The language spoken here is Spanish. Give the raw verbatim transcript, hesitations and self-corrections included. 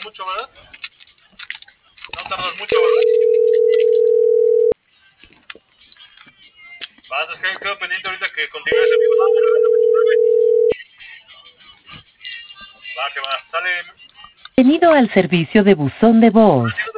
mucho, ¿verdad? No tardas mucho, ¿verdad? Va, entonces quedo, quedo pendiente ahorita que continúes en vivo. Va, que va, sale. Bienvenido al servicio de buzón de voz.